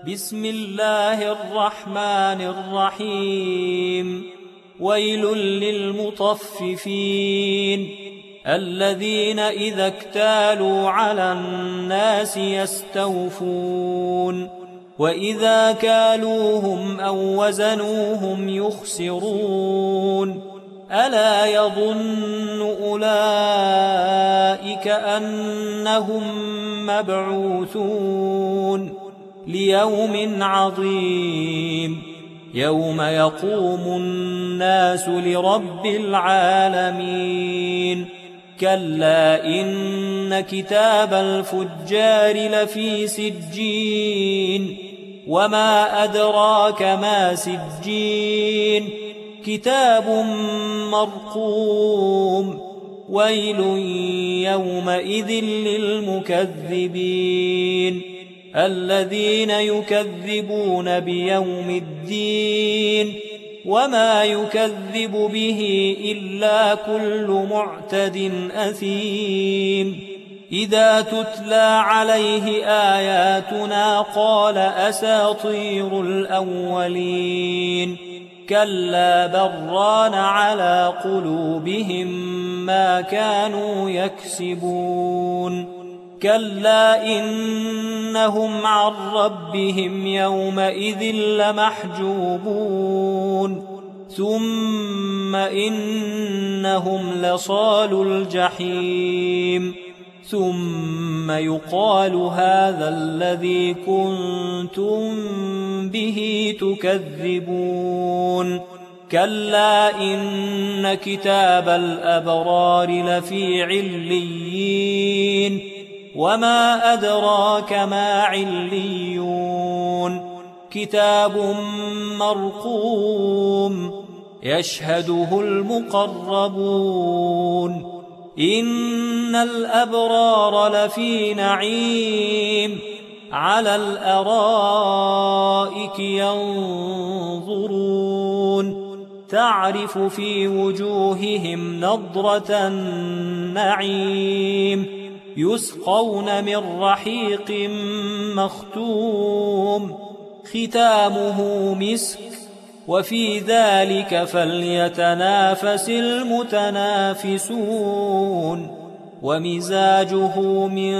بسم الله الرحمن الرحيم. ويل للمطففين الذين إذا اكتالوا على الناس يستوفون وإذا كالوهم أو وزنوهم يخسرون ألا يظن أولئك أنهم مبعوثون ليوم عظيم يوم يقوم الناس لرب العالمين. كلا إن كتاب الفجار لفي سجين وما أدراك ما سجين كتاب مرقوم. ويل يومئذ للمكذبين الذين يكذبون بيوم الدين وما يكذب به إلا كل معتد أثيم. إذا تتلى عليه آياتنا قال أساطير الأولين. كلا بران على قلوبهم ما كانوا يكسبون. كلا إنهم عن ربهم يومئذ لمحجوبون ثم إنهم لصالو الجحيم ثم يقال هذا الذي كنتم به تكذبون. كلا إن كتاب الأبرار لفي عليين وما أدراك ما عليون كتاب مرقوم يشهده المقربون. إن الأبرار لفي نعيم على الأرائك ينظرون تعرف في وجوههم نضرة النعيم يسقون من رحيق مختوم ختامه مسك وفي ذلك فليتنافس المتنافسون. ومزاجه من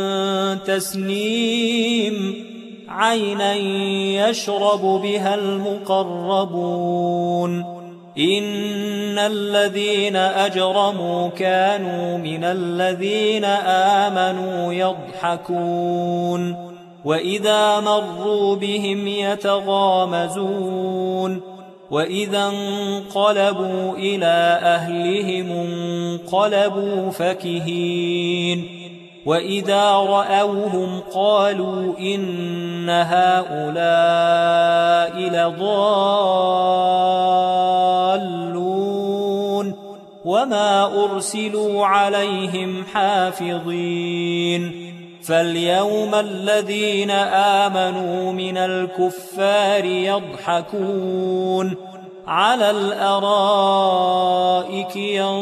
تسنيم عينا يشرب بها المقربون. إن الذين أجرموا كانوا من الذين آمنوا يضحكون وإذا مروا بهم يتغامزون وإذا انقلبوا إلى أهلهم انقلبوا فكهين وإذا رأوهم قالوا إن هؤلاء لضالون وما أرسلوا عليهم حافظين. فاليوم الذين آمنوا من الكفار يضحكون على الأرائك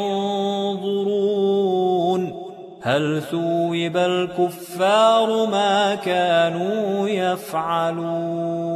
ينظرون هل ثوب الكفار ما كانوا يفعلون.